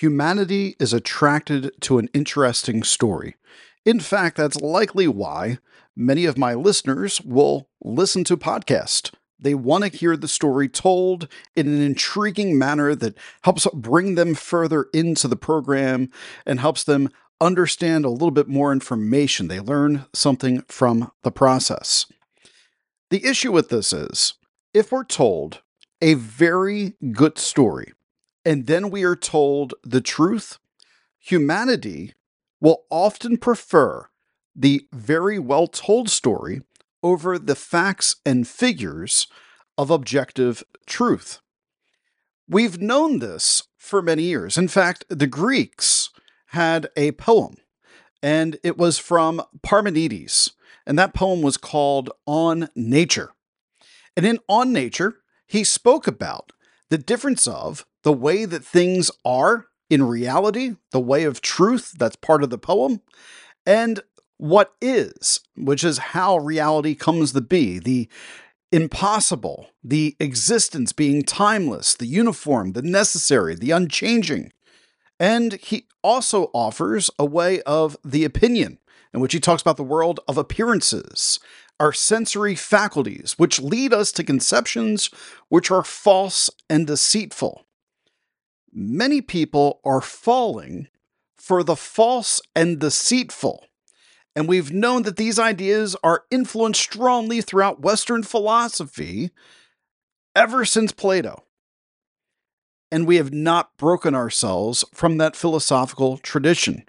Humanity is attracted to an interesting story. In fact, that's likely why many of my listeners will listen to podcasts. They want to hear the story told in an intriguing manner that helps bring them further into the program and helps them understand a little bit more information. They learn something from the process. The issue with this is if we're told a very good story and then we are told the truth, humanity will often prefer the very well told story over the facts and figures of objective truth. We've known this for many years. In fact, the Greeks had a poem, and it was from Parmenides, and that poem was called On Nature. And in On Nature, he spoke about the difference of the way that things are in reality, the way of truth, that's part of the poem, and what is, which is how reality comes to be, the impossible, the existence being timeless, the uniform, the necessary, the unchanging. And he also offers a way of the opinion, in which he talks about the world of appearances, our sensory faculties, which lead us to conceptions which are false and deceitful. Many people are falling for the false and deceitful. And we've known that these ideas are influenced strongly throughout Western philosophy ever since Plato. And we have not broken ourselves from that philosophical tradition.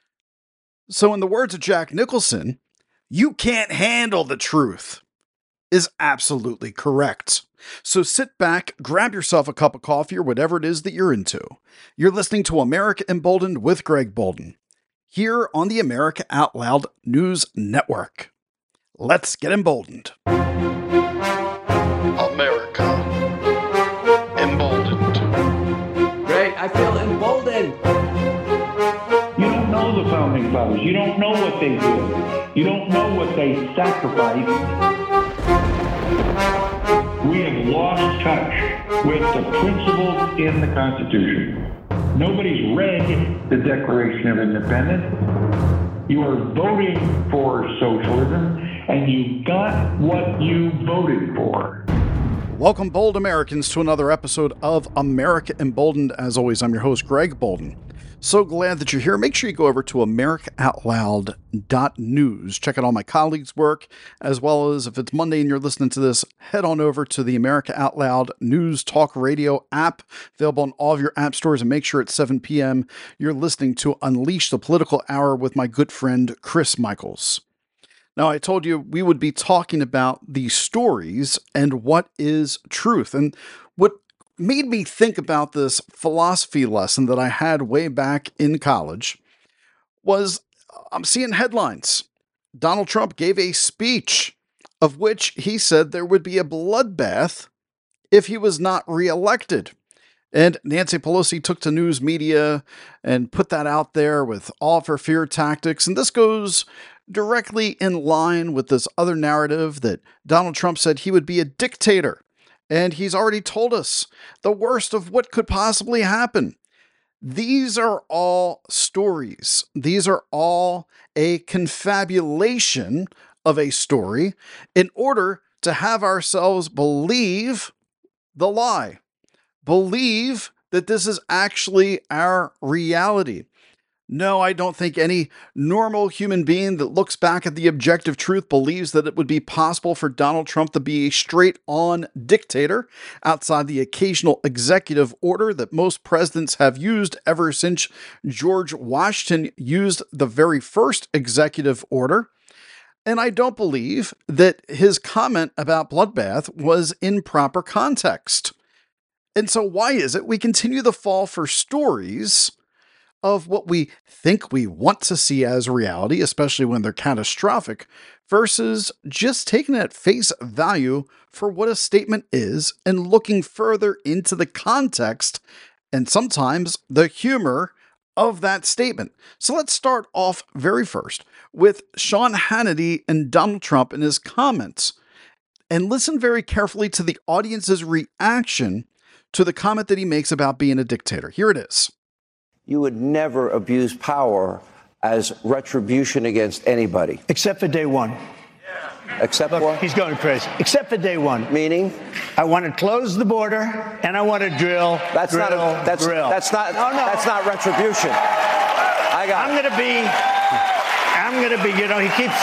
So, in the words of Jack Nicholson, you can't handle the truth is absolutely correct. So sit back, grab yourself a cup of coffee or whatever it is that you're into. You're listening to America Emboldened with Greg Bolden, here on the America Out Loud News Network. Let's get emboldened. America Emboldened. Great, I feel emboldened. You don't know the founding fathers. You don't know what they did. You don't know what they sacrificed. We have lost touch with the principles in the Constitution. Nobody's read the Declaration of Independence. You are voting for socialism, and you got what you voted for. Welcome, bold Americans, to another episode of America Emboldened. As always, I'm your host, Greg Bolden. So glad that you're here. Make sure you go over to americaoutloud.news. Check out all my colleagues' work, as well as if it's Monday and you're listening to this, head on over to the America Out Loud News Talk Radio app, available on all of your app stores, and make sure at 7 p.m. you're listening to Unleash the Political Hour with my good friend, Chris Michaels. Now, I told you we would be talking about the stories and what is truth. And what made me think about this philosophy lesson that I had way back in college was I'm seeing headlines. Donald Trump gave a speech of which he said there would be a bloodbath if he was not reelected. And Nancy Pelosi took to news media and put that out there with all of her fear tactics. And this goes directly in line with this other narrative that Donald Trump said he would be a dictator. And he's already told us the worst of what could possibly happen. These are all stories. These are all a confabulation of a story in order to have ourselves believe the lie. Believe that this is actually our reality. No, I don't think any normal human being that looks back at the objective truth believes that it would be possible for Donald Trump to be a straight-on dictator outside the occasional executive order that most presidents have used ever since George Washington used the very first executive order. And I don't believe that his comment about bloodbath was in proper context. And so why is it we continue to fall for stories of what we think we want to see as reality, especially when they're catastrophic, versus just taking it at face value for what a statement is and looking further into the context and sometimes the humor of that statement. So let's start off very first with Sean Hannity and Donald Trump and his comments, and listen very carefully to the audience's reaction to the comment that he makes about being a dictator. Here it is. you would never abuse power as retribution against anybody. Except for day one. Except Look, for? he's going crazy. Except for day one. Meaning? I want to close the border, and I want to drill. That's drill, not. That's drill. That's not. No, no. That's not retribution. I'm going to be. You know, he keeps.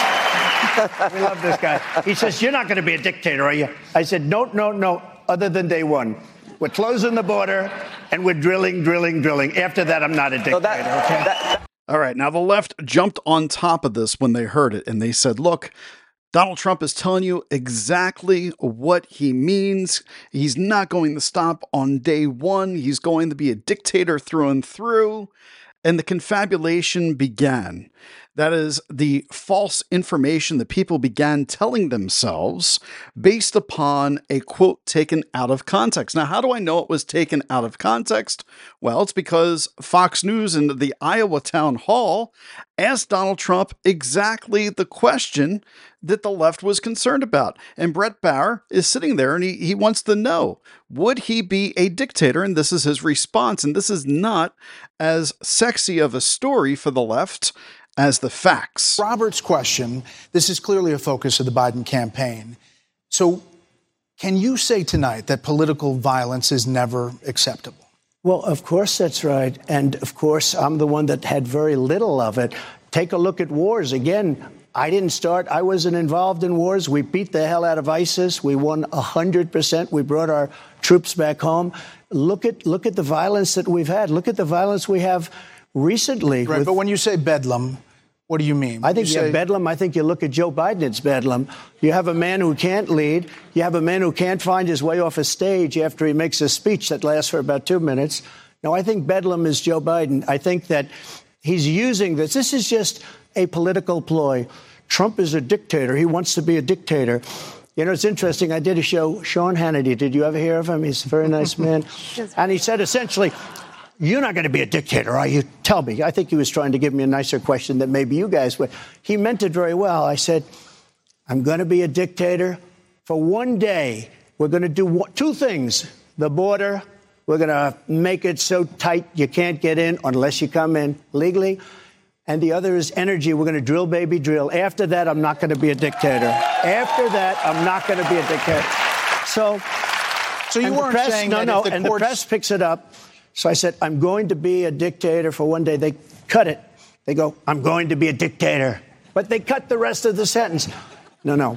We love this guy. He says, "You're not going to be a dictator, are you?" I said, "No, no, no. Other than day one, we're closing the border, and we're drilling. After that, I'm not a dictator." Okay. All right. Now, the left jumped on top of this when they heard it, and they said, look, Donald Trump is telling you exactly what he means. He's not going to stop on day one. He's going to be a dictator through and through. And the confabulation began. That is the false information that people began telling themselves based upon a quote taken out of context. Now, how do I know it was taken out of context? Well, it's because Fox News in the Iowa town hall asked Donald Trump exactly the question that the left was concerned about. And Brett Bauer is sitting there and he wants to know, would he be a dictator? And this is his response. And this is not as sexy of a story for the left as the facts. Robert's question, this is clearly a focus of the Biden campaign. So can you say tonight that political violence is never acceptable? Well, of course that's right. And of course, I'm the one that had very little of it. Take a look at wars. Again, I didn't start. I wasn't involved in wars. We beat the hell out of ISIS. We won 100%. We brought our troops back home. Look at the violence that we've had. Look at the violence we have recently. Right, but when you say bedlam, what do you mean? I think you have bedlam. I think you look at Joe Biden, it's bedlam. You have a man who can't lead. You have a man who can't find his way off a stage after he makes a speech that lasts for about 2 minutes. No, I think bedlam is Joe Biden. I think that he's using this. This is just a political ploy. Trump is a dictator. He wants to be a dictator. You know, it's interesting. I did a show, Sean Hannity. Did you ever hear of him? He's a very nice man. And he said, essentially, you're not going to be a dictator, are you? Tell me. I think he was trying to give me a nicer question than maybe you guys would. He meant it very well. I said, I'm going to be a dictator for one day. We're going to do two things. The border, we're going to make it so tight you can't get in unless you come in legally. And the other is energy. We're going to drill, baby, drill. After that, I'm not going to be a dictator. After that, I'm not going to be a dictator. So you weren't saying that if the and the press picks it up. So I said, I'm going to be a dictator for one day. They cut it. They go, I'm going to be a dictator. But they cut the rest of the sentence. No,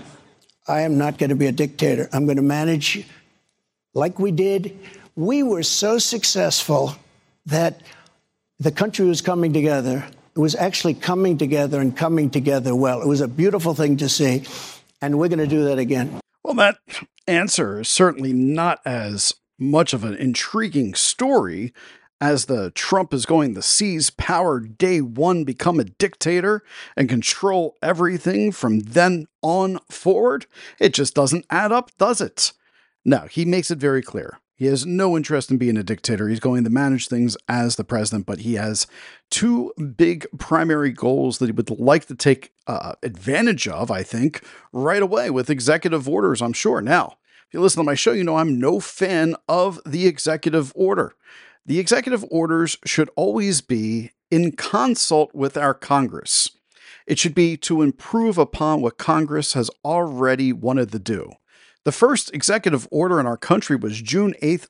I am not going to be a dictator. I'm going to manage like we did. We were so successful that the country was coming together. It was actually coming together and coming together well. It was a beautiful thing to see. And we're going to do that again. Well, that answer is certainly not as much of an intriguing story as the Trump is going to seize power day one, become a dictator, and control everything from then on forward. It just doesn't add up, does it? No, he makes it very clear. He has no interest in being a dictator. He's going to manage things as the president, but he has two big primary goals that he would like to take advantage of, I think, right away with executive orders, I'm sure. Now, if you listen to my show, you know I'm no fan of the executive order. The executive orders should always be in consult with our Congress. It should be to improve upon what Congress has already wanted to do. The first executive order in our country was June 8th,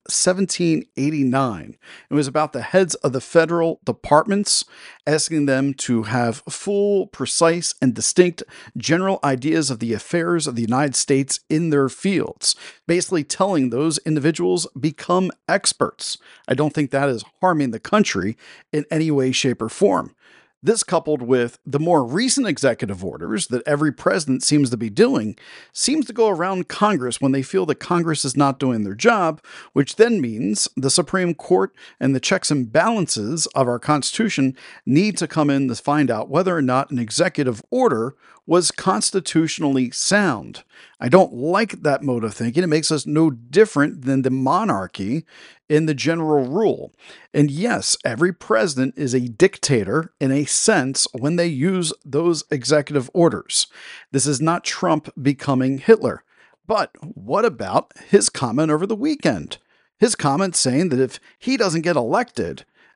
1789. It was about the heads of the federal departments, asking them to have full, precise, and distinct general ideas of the affairs of the United States in their fields, basically telling those individuals become experts. I don't think that is harming the country in any way, shape, or form. This, coupled with the more recent executive orders that every president seems to be doing, seems to go around Congress when they feel that Congress is not doing their job, which then means the Supreme Court and the checks and balances of our Constitution need to come in to find out whether or not an executive order was constitutionally sound. I don't like that mode of thinking. It makes us no different than the monarchy in the general rule. And yes, every president is a dictator in a sense when they use those executive orders. This is not Trump becoming Hitler. But what about his comment over the weekend? His comment saying that if he doesn't get elected,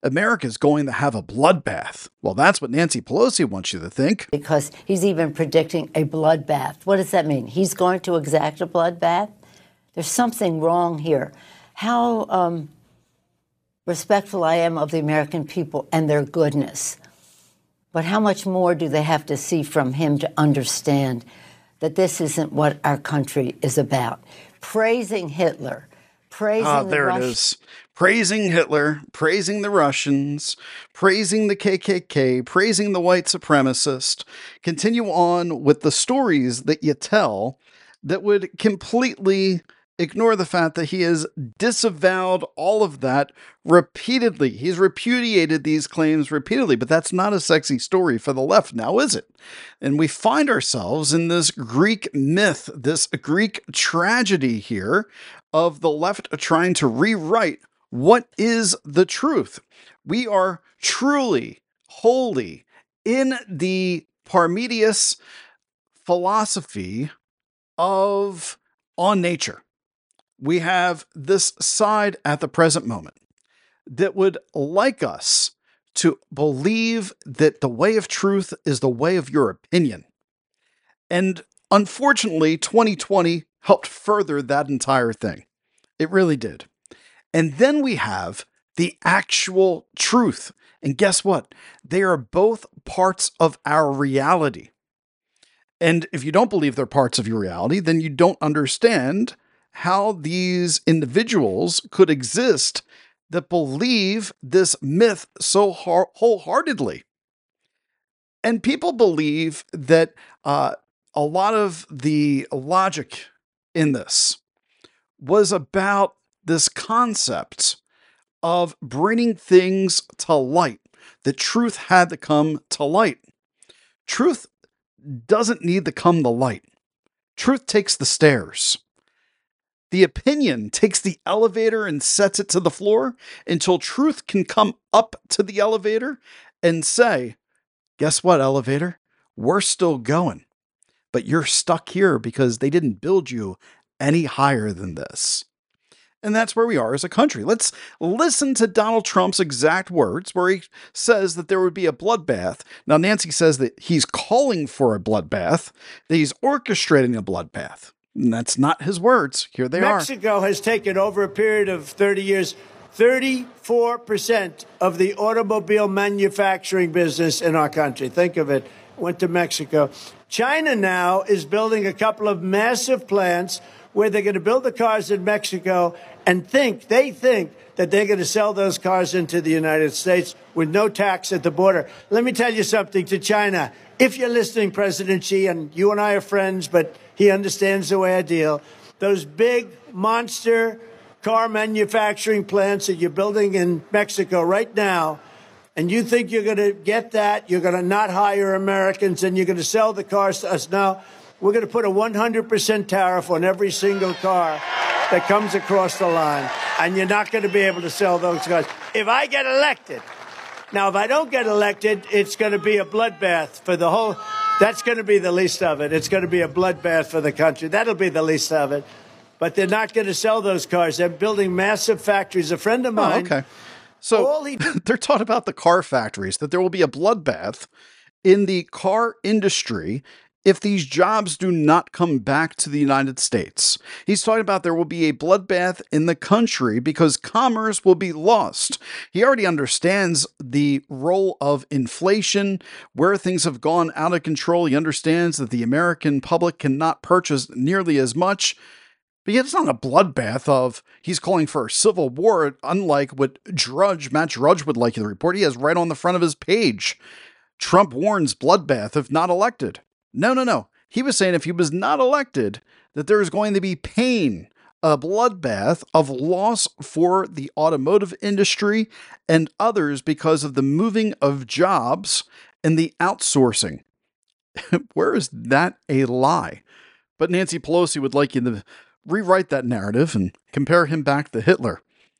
America's going to have a bloodbath. Well, that's what Nancy Pelosi wants you to think. Because he's even predicting a bloodbath. What does that mean? He's going to exact a bloodbath? There's something wrong here. How respectful I am of the American people and their goodness. But how much more do they have to see from him to understand that this isn't what our country is about? Praising Hitler, praising the Russians. There it is. Praising Hitler, praising the Russians, praising the KKK, praising the white supremacist. Continue on with the stories that you tell that would completely ignore the fact that he has disavowed all of that repeatedly. He's repudiated these claims repeatedly, but that's not a sexy story for the left now, is it? And we find ourselves in this Greek myth, this Greek tragedy here of the left trying to rewrite what is the truth. We are truly, wholly in the Parmenides philosophy of on nature. We have this side at the present moment that would like us to believe that the way of truth is the way of your opinion. And unfortunately, 2020 helped further that entire thing. It really did. And then we have the actual truth. And guess what? They are both parts of our reality. And if you don't believe they're parts of your reality, then you don't understand how these individuals could exist that believe this myth so wholeheartedly. And people believe that a lot of the logic in this was about this concept of bringing things to light. The truth had to come to light. Truth doesn't need to come to light. Truth takes the stairs. The opinion takes the elevator and sets it to the floor until truth can come up to the elevator and say, guess what, elevator? We're still going, but you're stuck here because they didn't build you any higher than this. And that's where we are as a country. Let's listen to Donald Trump's exact words where he says that there would be a bloodbath. Now, Nancy says that he's calling for a bloodbath, that he's orchestrating a bloodbath. And that's not his words. Here they are. Mexico has taken over a period of 30 years, 34% of the automobile manufacturing business in our country. Think of it. Went to Mexico. China now is building a couple of massive plants where they're going to build the cars in Mexico and they think that they're going to sell those cars into the United States with no tax at the border. Let me tell you something to China. If you're listening, President Xi, and you and I are friends, but he understands the way I deal, those big monster car manufacturing plants that you're building in Mexico right now, and you think you're going to get that, you're going to not hire Americans, and you're going to sell the cars to us now, we're going to put a 100% tariff on every single car that comes across the line, and you're not going to be able to sell those cars. If I get elected, now if I don't get elected, it's going to be a bloodbath for the whole, that's going to be the least of it. It's going to be a bloodbath for the country. That'll be the least of it. But they're not going to sell those cars. They're building massive factories. A friend of mine. Oh, okay. So they're talking about the car factories, that there will be a bloodbath in the car industry if these jobs do not come back to the United States. He's talking about there will be a bloodbath in the country because commerce will be lost. He already understands the role of inflation, where things have gone out of control. He understands that the American public cannot purchase nearly as much. But yet it's not a bloodbath of he's calling for a civil war, unlike what Matt Drudge would like you to report. He has right on the front of his page. Trump warns bloodbath if not elected. No. He was saying if he was not elected, that there is going to be pain, a bloodbath of loss for the automotive industry and others because of the moving of jobs and the outsourcing. Where is that a lie? But Nancy Pelosi would like you to rewrite that narrative and compare him back to Hitler.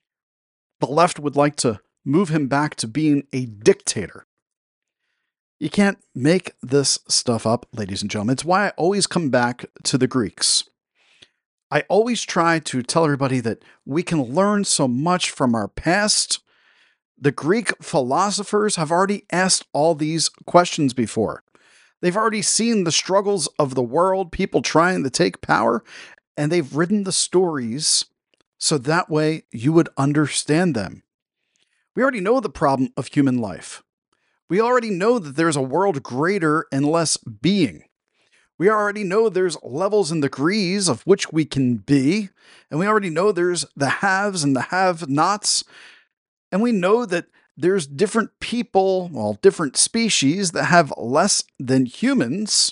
The left would like to move him back to being a dictator. You can't make this stuff up, ladies and gentlemen. It's why I always come back to the Greeks. I always try to tell everybody that we can learn so much from our past The Greek philosophers have already asked all these questions before. They've already seen the struggles of the world, people trying to take power, and they've written the stories so that way you would understand them. We already know the problem of human life. We already know that there's a world greater and less being. We already know there's levels and degrees of which we can be, and we already know there's the haves and the have-nots, and we know that there's different people, well, different species that have less than humans.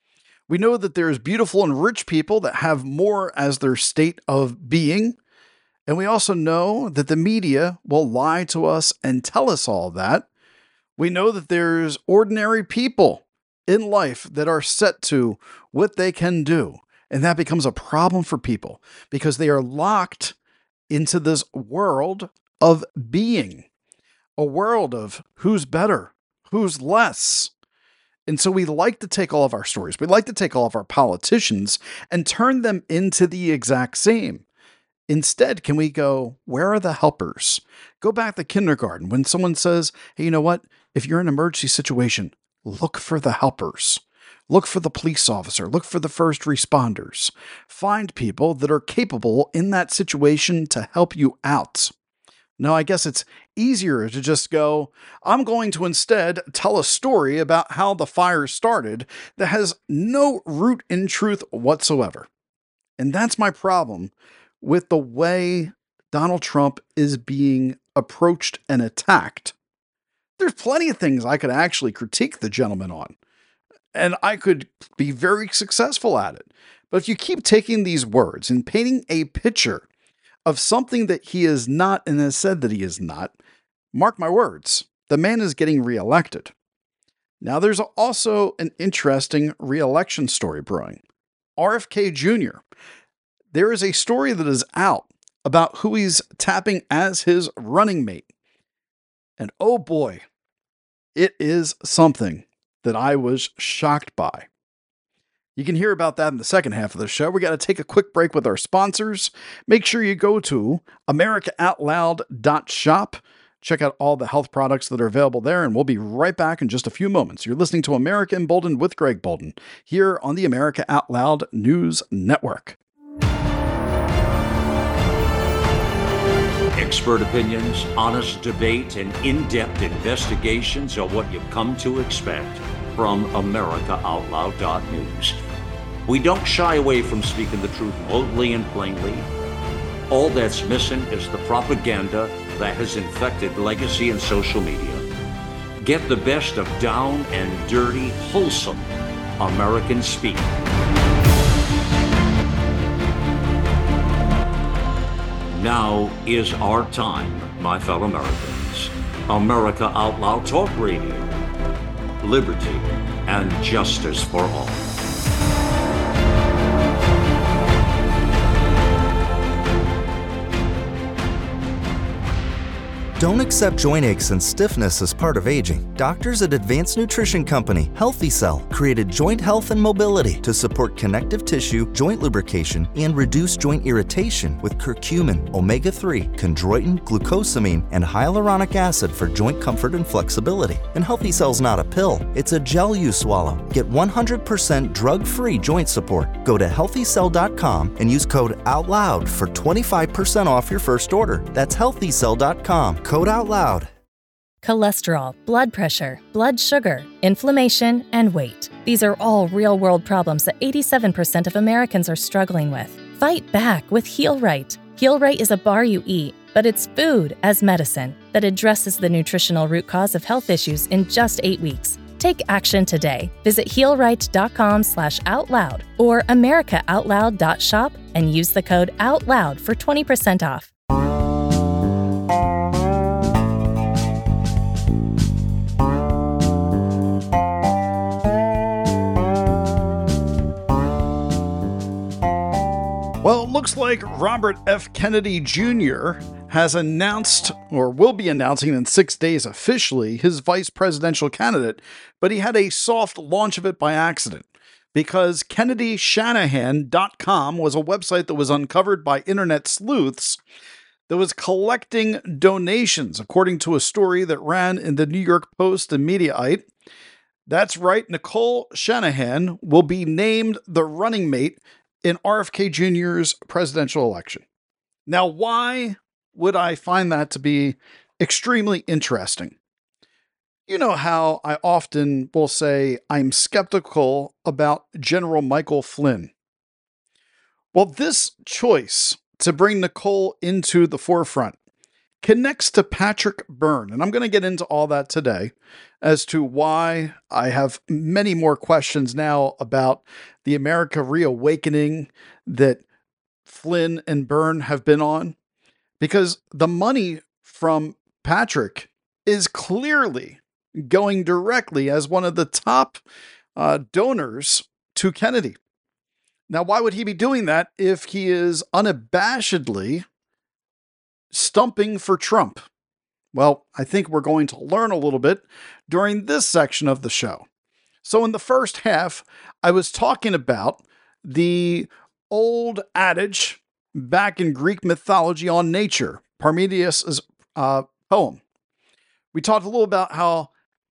We know that there's beautiful and rich people that have more as their state of being. And we also know that the media will lie to us and tell us all that. We know that there's ordinary people in life that are set to what they can do. And that becomes a problem for people because they are locked into this world of being, a world of who's better, who's less. And so we like to take all of our stories, we like to take all of our politicians and turn them into the exact same. Instead, can we go, where are the helpers? Go back to kindergarten when someone says, hey, you know what? If you're in an emergency situation, look for the helpers. Look for the police officer. Look for the first responders. Find people that are capable in that situation to help you out. No, I guess it's easier to just go, I'm going to instead tell a story about how the fire started that has no root in truth whatsoever. And that's my problem with the way Donald Trump is being approached and attacked. There's plenty of things I could actually critique the gentleman on, and I could be very successful at it. But if you keep taking these words and painting a picture of something that he is not and has said that he is not, mark my words, the man is getting reelected. Now, there's also an interesting reelection story brewing. RFK Jr., there is a story that is out about who he's tapping as his running mate. And oh boy, it is something that I was shocked by. You can hear about that in the second half of the show. We got to take a quick break with our sponsors. Make sure you go to AmericaOutloud.shop. Check out all the health products that are available there, and we'll be right back in just a few moments. You're listening to America Emboldened with Greg Bolden here on the America Out Loud News Network. Expert opinions, honest debate, and in-depth investigations are what you've come to expect from AmericaOutloud.news. We don't shy away from speaking the truth boldly and plainly. All that's missing is the propaganda that has infected legacy and social media. Get the best of down and dirty, wholesome American speak. Now is our time, my fellow Americans. America Out Loud Talk Radio. Liberty and justice for all. Don't accept joint aches and stiffness as part of aging. Doctors at Advanced Nutrition Company, Healthy Cell, created joint health and mobility to support connective tissue, joint lubrication, and reduce joint irritation with curcumin, omega-3, chondroitin, glucosamine, and hyaluronic acid for joint comfort and flexibility. And Healthy Cell's not a pill, it's a gel you swallow. Get 100% drug-free joint support. Go to healthycell.com and use code OUTLOUD for 25% off your first order. That's healthycell.com. Code out loud. Cholesterol, blood pressure, blood sugar, inflammation, and weight. These are all real-world problems that 87% of Americans are struggling with. Fight back with HealRight. HealRight is a bar you eat, but it's food as medicine that addresses the nutritional root cause of health issues in just 8 weeks. Take action today. Visit healright.com/outloud or americaoutloud.shop and use the code OUTLOUD for 20% off. Well, it looks like Robert F. Kennedy Jr. has announced, or will be announcing in 6 days officially, his vice presidential candidate, but he had a soft launch of it by accident because KennedyShanahan.com was a website that was uncovered by internet sleuths that was collecting donations, according to a story that ran in the New York Post and Mediaite. That's right, Nicole Shanahan will be named the running mate in RFK Jr.'s presidential election. Now, why would I find that to be extremely interesting? You know how I often will say I'm skeptical about General Michael Flynn. Well, this choice to bring Nicole into the forefront connects to Patrick Byrne, and I'm going to get into all that today as to why I have many more questions now about the America reawakening that Flynn and Byrne have been on, because the money from Patrick is clearly going directly as one of the top donors to Kennedy. Now, why would he be doing that if he is unabashedly stumping for Trump? Well, I think we're going to learn a little bit during this section of the show. So in the first half, I was talking about the old adage back in Greek mythology on nature, Parmenides' poem. We talked a little about how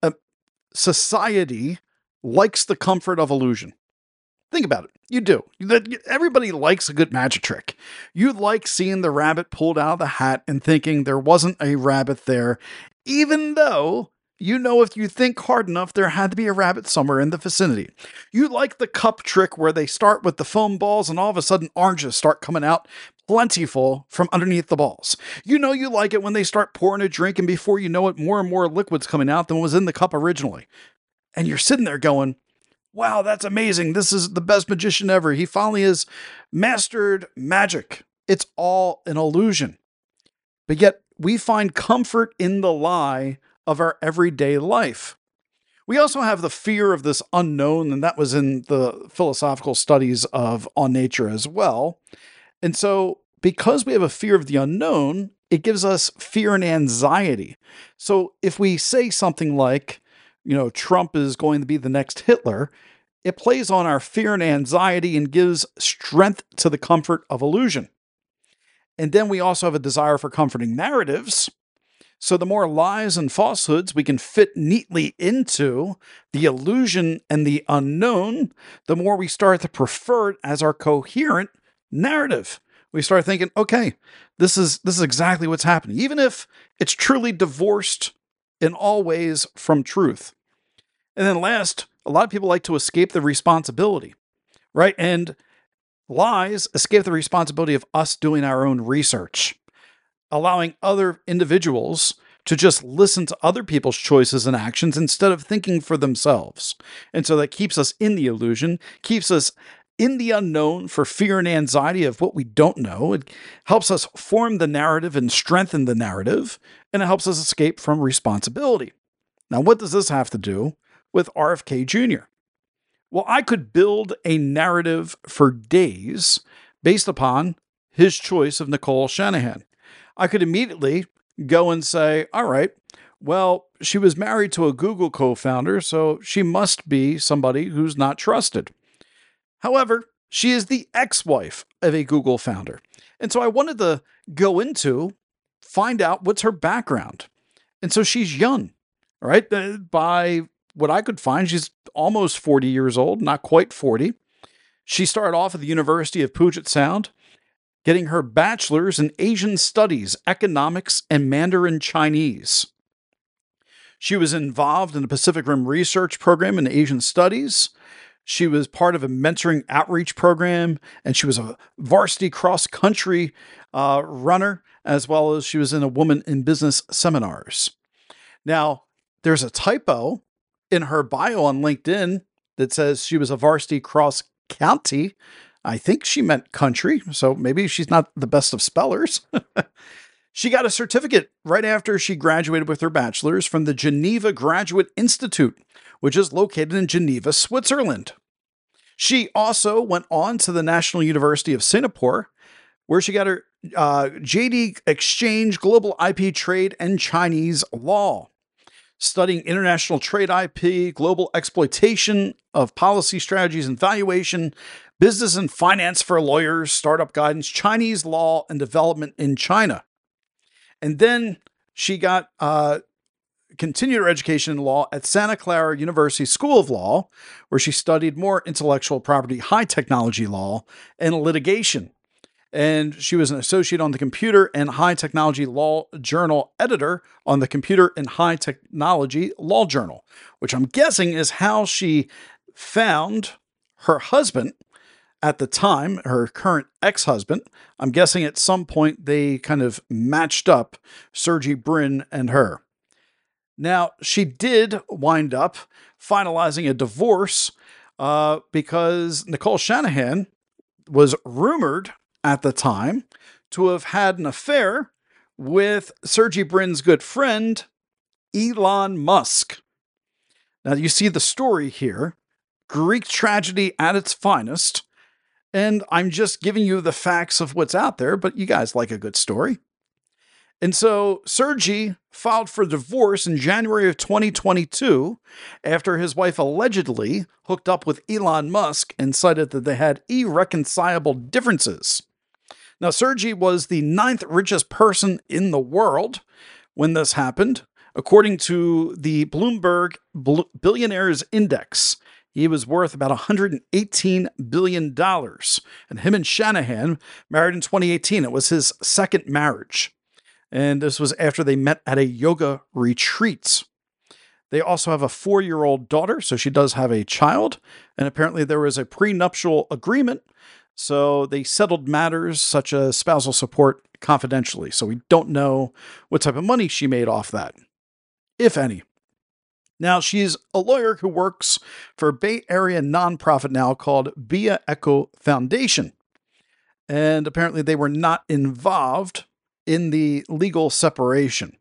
society likes the comfort of illusion. Think about it. You do. Everybody likes a good magic trick. You like seeing the rabbit pulled out of the hat and thinking there wasn't a rabbit there, even though you know if you think hard enough, there had to be a rabbit somewhere in the vicinity. You like the cup trick where they start with the foam balls and all of a sudden oranges start coming out plentiful from underneath the balls. You know you like it when they start pouring a drink and before you know it, more and more liquid's coming out than was in the cup originally. And you're sitting there going, wow, that's amazing. This is the best magician ever. He finally has mastered magic. It's all an illusion. But yet we find comfort in the lie of our everyday life. We also have the fear of this unknown, and that was in the philosophical studies of On Nature as well. And so because we have a fear of the unknown, it gives us fear and anxiety. So if we say something like, Trump is going to be the next Hitler, it plays on our fear and anxiety and gives strength to the comfort of illusion. And then we also have a desire for comforting narratives. So the more lies and falsehoods we can fit neatly into the illusion and the unknown, the more we start to prefer it as our coherent narrative. We start thinking, okay, this is exactly what's happening, even if it's truly divorced in all ways from truth. And then last, a lot of people like to escape the responsibility, right? And lies escape the responsibility of us doing our own research, allowing other individuals to just listen to other people's choices and actions instead of thinking for themselves. And so that keeps us in the illusion, keeps us in the unknown for fear and anxiety of what we don't know. It helps us form the narrative and strengthen the narrative, and it helps us escape from responsibility. Now, what does this have to do with RFK Jr.? Well, I could build a narrative for days based upon his choice of Nicole Shanahan. I could immediately go and say, all right, well, she was married to a Google co-founder, so she must be somebody who's not trusted. However, she is the ex-wife of a Google founder. And so I wanted to go into, find out what's her background. And so she's young, right? By what I could find, she's almost 40 years old, not quite 40. She started off at the University of Puget Sound, getting her bachelor's in Asian Studies, Economics, and Mandarin Chinese. She was involved in the Pacific Rim Research Program in Asian Studies. She was part of a mentoring outreach program, and she was a varsity cross-country runner, as well as she was in a Woman in Business seminars. Now, there's a typo in her bio on LinkedIn that says she was a varsity cross-county. I think she meant country, so maybe she's not the best of spellers. She got a certificate right after she graduated with her bachelor's from the Geneva Graduate Institute, which is located in Geneva, Switzerland. She also went on to the National University of Singapore, where she got her JD Exchange Global IP Trade and Chinese Law, studying international trade IP, global exploitation of policy strategies and valuation, business and finance for lawyers, startup guidance, Chinese law, and development in China. And then she got continued her education in law at Santa Clara University School of Law, where she studied more intellectual property, high technology law, and litigation. And she was an associate on the Computer and High Technology Law Journal, editor on the Computer and High Technology Law Journal, which I'm guessing is how she found her husband at the time, her current ex-husband. I'm guessing at some point they kind of matched up, Sergey Brin and her. Now, she did wind up finalizing a divorce because Nicole Shanahan was rumored at the time to have had an affair with Sergey Brin's good friend, Elon Musk. Now, you see the story here, Greek tragedy at its finest, and I'm just giving you the facts of what's out there, but you guys like a good story. And so Sergey filed for divorce in January of 2022 after his wife allegedly hooked up with Elon Musk and cited that they had irreconcilable differences. Now, Sergey was the 9th richest person in the world when this happened, according to the Bloomberg Billionaires Index. He was worth about $118 billion. And him and Shanahan married in 2018. It was his second marriage. And this was after they met at a yoga retreat. They also have a 4-year-old daughter, so she does have a child. And apparently there was a prenuptial agreement, so they settled matters such as spousal support confidentially. So we don't know what type of money she made off that, if any. Now, she's a lawyer who works for a Bay Area nonprofit now called Bia Echo Foundation. And apparently they were not involved in the legal separation.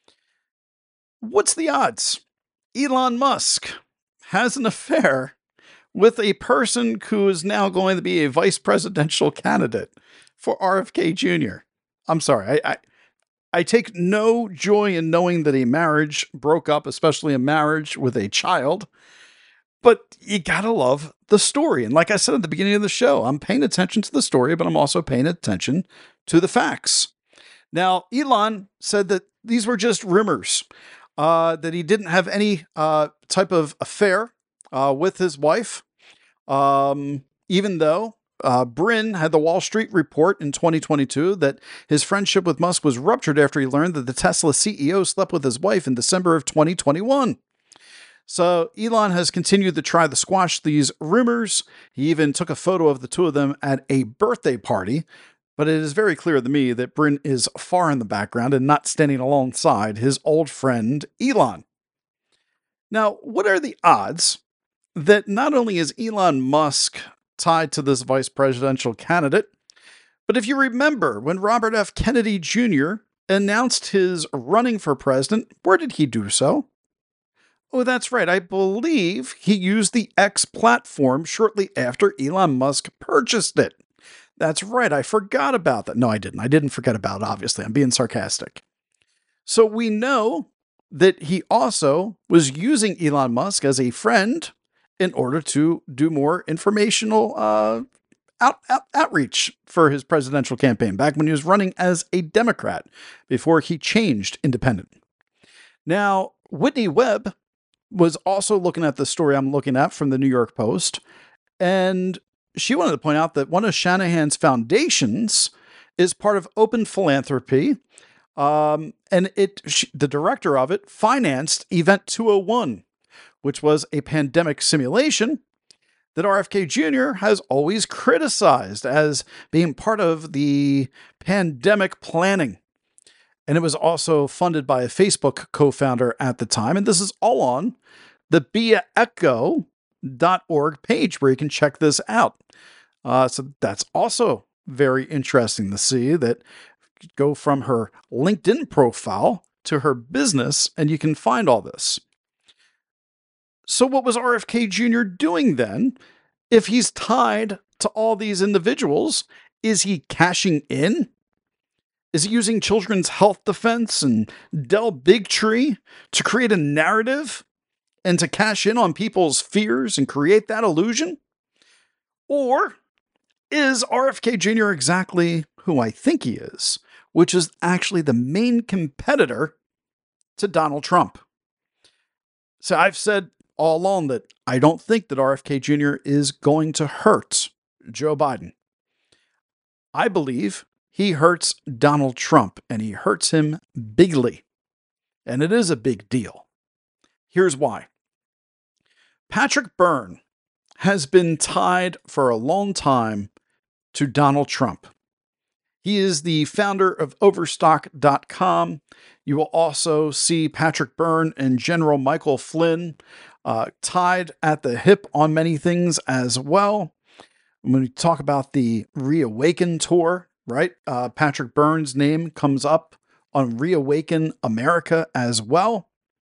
What's the odds? Elon Musk has an affair with a person who is now going to be a vice presidential candidate for RFK Jr. I'm sorry, I take no joy in knowing that a marriage broke up, especially a marriage with a child, but you gotta love the story. And like I said at the beginning of the show, I'm paying attention to the story, but I'm also paying attention to the facts. Now, Elon said that these were just rumors, that he didn't have any type of affair with his wife, even though Brin had the Wall Street report in 2022 that his friendship with Musk was ruptured after he learned that the Tesla CEO slept with his wife in December of 2021. So Elon has continued to try to squash these rumors. He even took a photo of the two of them at a birthday party. But it is very clear to me that Brin is far in the background and not standing alongside his old friend Elon. Now, what are the odds that not only is Elon Musk tied to this vice presidential candidate, but if you remember when Robert F. Kennedy Jr. announced his running for president, where did he do so? Oh, that's right. I believe he used the X platform shortly after Elon Musk purchased it. That's right. I forgot about that. No, I didn't. I didn't forget about it, obviously. I'm being sarcastic. So we know that he also was using Elon Musk as a friend in order to do more informational outreach for his presidential campaign back when he was running as a Democrat before he changed independent. Now, Whitney Webb was also looking at the story I'm looking at from the New York Post, and she wanted to point out that one of Shanahan's foundations is part of Open Philanthropy, and the director of it financed Event 201, which was a pandemic simulation that RFK Jr. has always criticized as being part of the pandemic planning. And it was also funded by a Facebook co-founder at the time. And this is all on the BiaEcho.org page where you can check this out. So that's also very interesting to see that go from her LinkedIn profile to her business, and you can find all this. So what was RFK Jr. doing then? If he's tied to all these individuals, is he cashing in? Is he using Children's Health Defense and Dell Bigtree to create a narrative and to cash in on people's fears and create that illusion? Or is RFK Jr. exactly who I think he is, which is actually the main competitor to Donald Trump. So I've said all along that I don't think that RFK Jr. is going to hurt Joe Biden. I believe he hurts Donald Trump, and he hurts him bigly. And it is a big deal. Here's why. Patrick Byrne has been tied for a long time to Donald Trump. He is the founder of Overstock.com. You will also see Patrick Byrne and General Michael Flynn tied at the hip on many things as well. When we talk about the Reawaken tour, right? Patrick Byrne's name comes up on Reawaken America as well.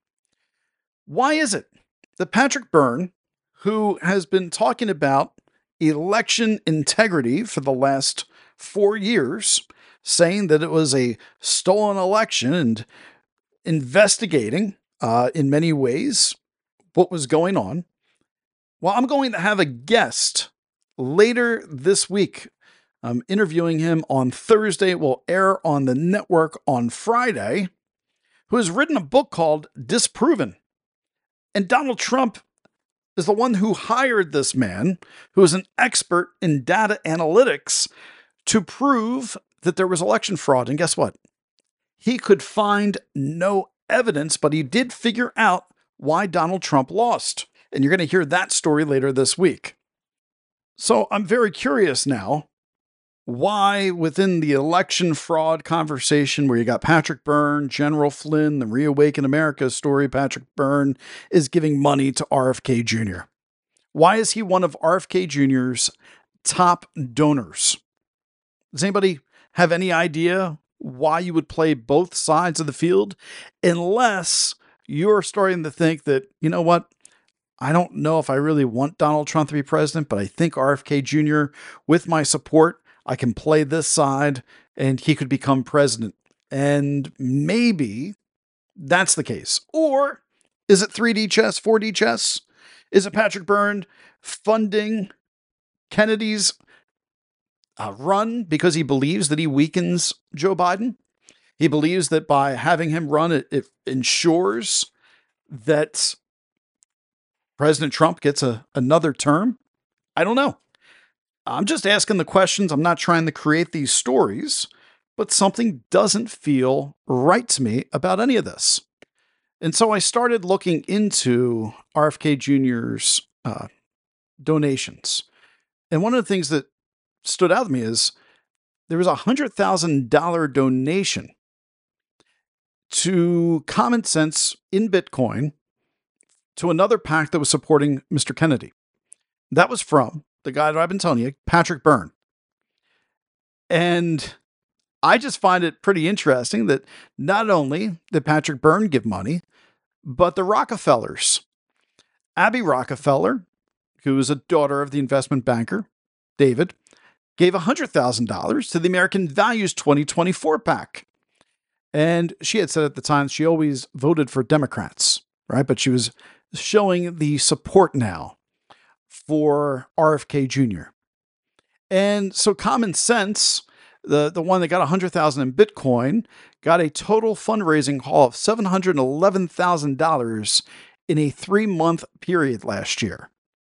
Why is it that Patrick Byrne, who has been talking about election integrity for the last 4 years, saying that it was a stolen election and investigating in many ways what was going on? Well, I'm going to have a guest later this week. I'm interviewing him on Thursday. It will air on the network on Friday, who has written a book called Disproven. And Donald Trump is the one who hired this man, who is an expert in data analytics, to prove that there was election fraud. And guess what? He could find no evidence, but he did figure out why Donald Trump lost. And you're going to hear that story later this week. So I'm very curious now why within the election fraud conversation where you got Patrick Byrne, General Flynn, the Reawaken America story, Patrick Byrne is giving money to RFK Jr. Why is he one of RFK Jr.'s top donors? Does anybody have any idea why you would play both sides of the field? Unless you're starting to think that, you know what? I don't know if I really want Donald Trump to be president, but I think RFK Jr., with my support, I can play this side and he could become president. And maybe that's the case. Or is it 3D chess, 4D chess? Is it Patrick Byrne funding Kennedy's run because he believes that he weakens Joe Biden? He believes that by having him run, it ensures that President Trump gets another term? I don't know. I'm just asking the questions. I'm not trying to create these stories, but something doesn't feel right to me about any of this. And so I started looking into RFK Jr.'s donations. And one of the things that stood out to me is there was a $100,000 donation to Common Sense in Bitcoin to another PAC that was supporting Mr. Kennedy. That was from the guy that I've been telling you, Patrick Byrne. And I just find it pretty interesting that not only did Patrick Byrne give money, but the Rockefellers. Abby Rockefeller, who is a daughter of the investment banker, David, gave $100,000 to the American Values 2024 PAC. And she had said at the time she always voted for Democrats, right? But she was showing the support now for RFK Jr. And so Common Sense, the one that got $100,000 in Bitcoin, got a total fundraising haul of $711,000 in a 3-month period last year.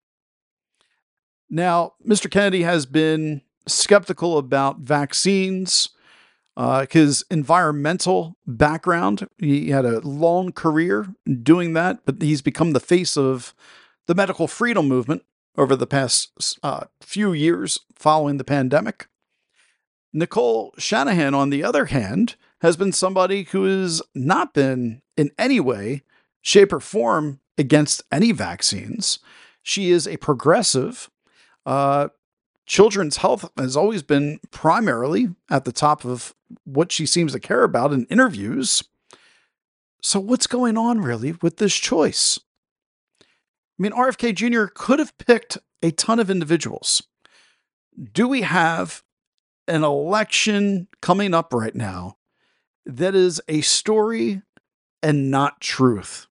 Now, Mr. Kennedy has been skeptical about vaccines, his environmental background. He had a long career doing that, but he's become the face of the medical freedom movement over the past few years following the pandemic. Nicole Shanahan, on the other hand, has been somebody who has not been in any way, shape, or form against any vaccines. She is a progressive. Children's health has always been primarily at the top of what she seems to care about in interviews. So what's going on really with this choice? I mean, RFK Jr. could have picked a ton of individuals. Do we have an election coming up right now that is a story and not truth?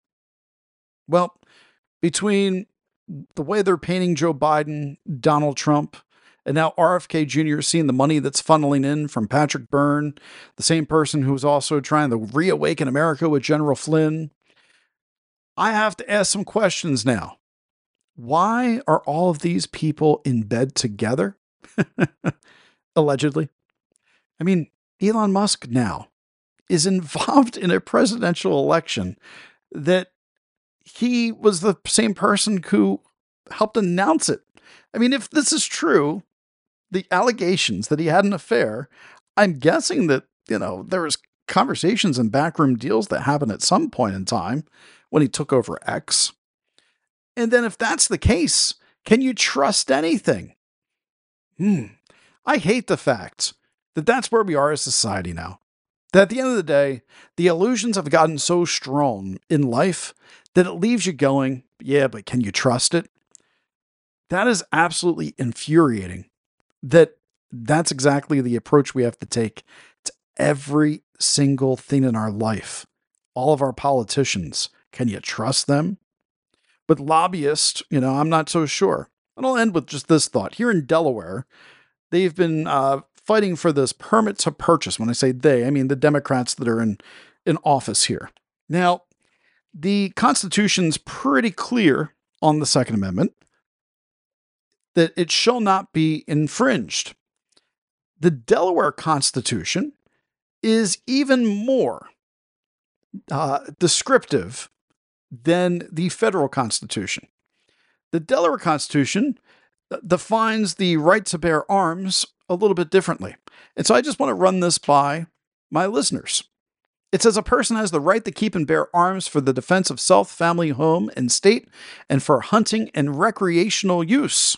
Well, between the way they're painting Joe Biden, Donald Trump, And now RFK Jr. is seeing the money that's funneling in from Patrick Byrne, the same person who was also trying to reawaken America with General Flynn. I have to ask some questions now. Why are all of these people in bed together? Allegedly. I mean, Elon Musk now is involved in a presidential election that he was the same person who helped announce it. I mean, if this is true, the allegations that he had an affair, I'm guessing that, there was conversations and backroom deals that happened at some point in time when he took over X. And then if that's the case, can you trust anything? I hate the fact that that's where we are as society now. That at the end of the day, the illusions have gotten so strong in life that it leaves you going, yeah, but can you trust it? That is absolutely infuriating. That's exactly the approach we have to take to every single thing in our life. All of our politicians, can you trust them? With lobbyists, I'm not so sure. And I'll end with just this thought. Here in Delaware, they've been fighting for this permit to purchase. When I say they, I mean the Democrats that are in office here. Now, the Constitution's pretty clear on the Second Amendment that it shall not be infringed. The Delaware Constitution is even more descriptive than the federal Constitution. The Delaware Constitution defines the right to bear arms a little bit differently. And so I just want to run this by my listeners. It says a person has the right to keep and bear arms for the defense of self, family, home, and state, and for hunting and recreational use.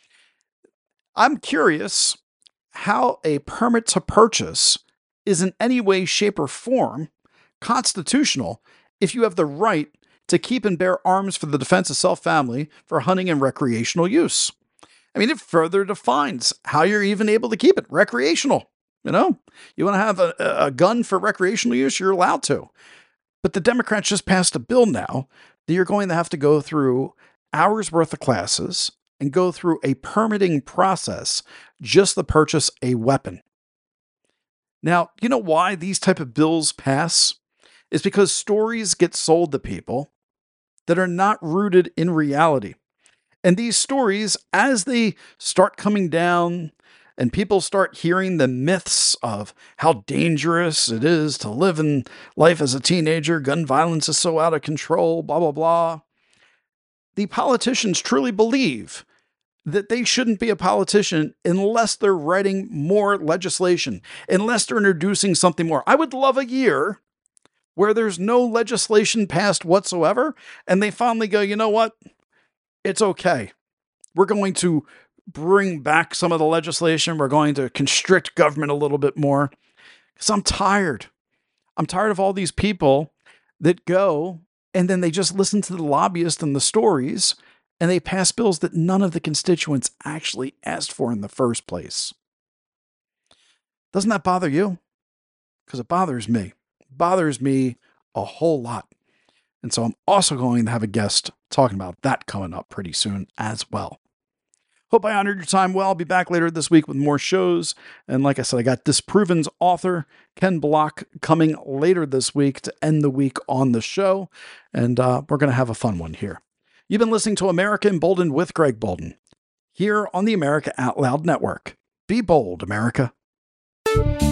I'm curious how a permit to purchase is in any way, shape, or form constitutional if you have the right to keep and bear arms for the defense of self, family, for hunting and recreational use. I mean, it further defines how you're even able to keep it recreational. You want to have a gun for recreational use, you're allowed to. But the Democrats just passed a bill now that you're going to have to go through hours worth of classes and go through a permitting process just to purchase a weapon. Now, you know why these type of bills pass? It's because stories get sold to people that are not rooted in reality. And these stories, as they start coming down and people start hearing the myths of how dangerous it is to live in life as a teenager, gun violence is so out of control, blah, blah, blah. The politicians truly believe that they shouldn't be a politician unless they're writing more legislation, unless they're introducing something more. I would love a year where there's no legislation passed whatsoever, and they finally go, you know what? It's okay. We're going to bring back some of the legislation. We're going to constrict government a little bit more. Because I'm tired. I'm tired of all these people that go and then they just listen to the lobbyists and the stories, and they pass bills that none of the constituents actually asked for in the first place. Doesn't that bother you? Because it bothers me. It bothers me a whole lot. And so I'm also going to have a guest talking about that coming up pretty soon as well. Hope I honored your time well. I'll be back later this week with more shows. And like I said, I got Disproven's author, Ken Block, coming later this week to end the week on the show. And we're going to have a fun one here. You've been listening to America Emboldened with Greg Boulden here on the America Out Loud Network. Be bold, America.